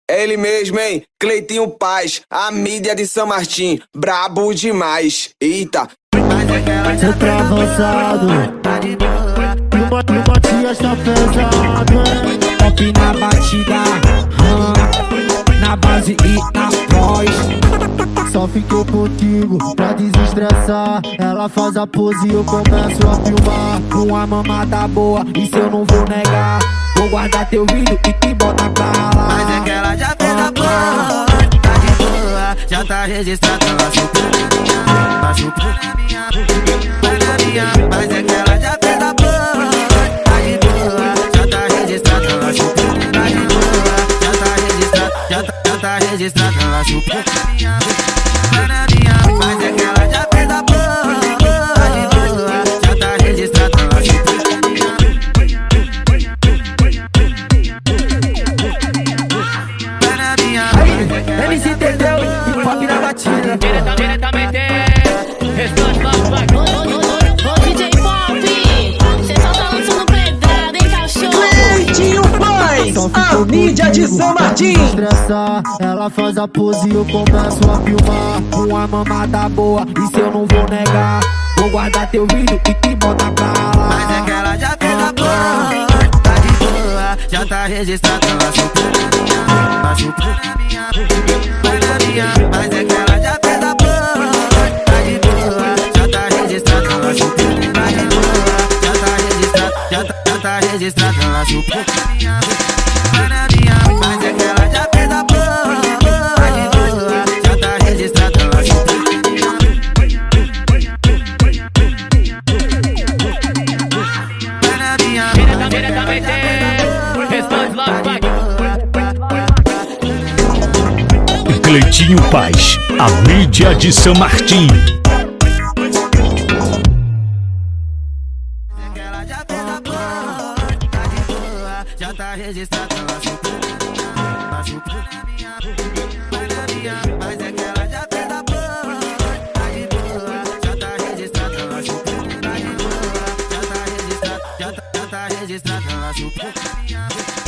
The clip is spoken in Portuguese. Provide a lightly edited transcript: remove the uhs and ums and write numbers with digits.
É ele mesmo, hein? Cleitinho Paz, a mídia de São Martim, brabo demais. Eita. Cê tá avançado e o Matias tá pesado, hein? Top na batida, na base e na voz. Só fiquei contigo pra desestressar. Ela faz a pose e eu começo a filmar. Uma mamada boa, isso eu não vou negar. Vou guardar teu vídeo e te botar pra lá. Mas é que ela já fez a boa, tá de boa. Já tá registrada, ela chupando a minha, tá chupando a minha, mas é que ela já fez a boa, tá de boa. Já tá registrada, ela chupando, tá de boa. Já tá registrada, já tá registrada, ela chupando a minha, mas é que ela já fez a boa, tá de boa. Já tá registrada, ela chupando a minha. MC Teteu e pop na batida. Diretamente, restante Ô DJ Pop, cê só tá lançando pedrada, hein, cachorro? Cleitinho Paz, a mídia de São Martim. Ela faz a pose e eu começo a filmar. Uma mamada boa, isso eu não vou negar. Vou guardar teu vídeo e te botar pra lá. Mas é que ela já fez a boa, tá de boa. Já tá registrada, ela chupando a minha, tá chupando a minha, mas é que ela já fez a boa, tá de boa. Já tá registrada, ela chupando, tá de boa. Já tá registrada, já tá registrada, ela chupando a minha, mas é que ela já fez a boa, tá de boa. Já tá registrada, ela chupando a minha. diretamente, restante Cleitinho Paz, a mídia de São Martim. Ela já fez a boa, tá de boa. Já tá registrada, ela chupando a minha, tá chupando a minha, mas é que ela já fez a boa, tá de boa. Já tá registrada, ela chupando, tá de boa. Já tá registrada, já tá registrada, ela chupando a minha.